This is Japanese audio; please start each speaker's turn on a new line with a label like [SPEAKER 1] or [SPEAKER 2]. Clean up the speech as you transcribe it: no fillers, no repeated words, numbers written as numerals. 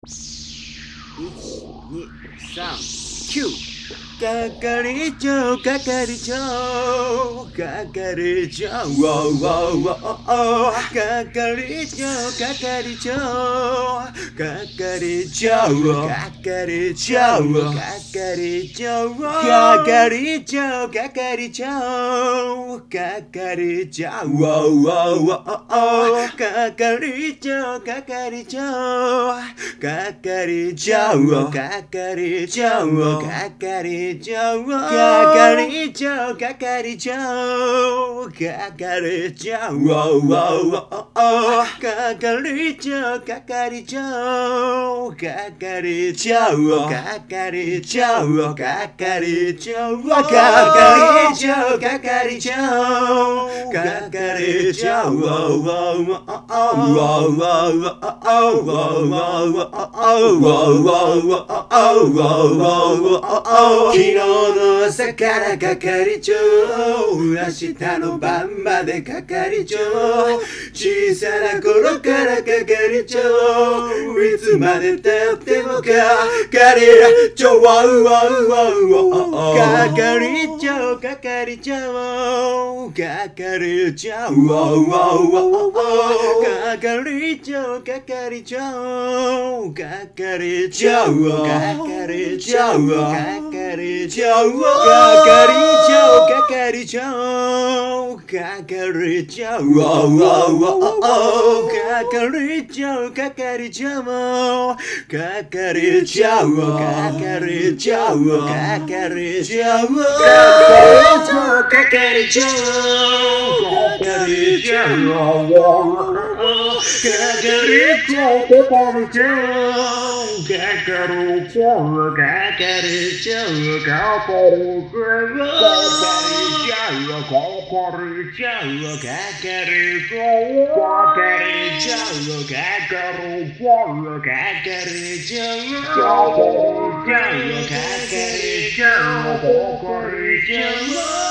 [SPEAKER 1] 1、2、3、9係長係長係長係長係長係長係長係長係長係長係長係長係係昨日の朝から係長、明日の晩まで係長、小さな頃から係長、いつまで経っても係長、係長係長係長係長係長係長係長係長係長係長係長係長係長係長係長係長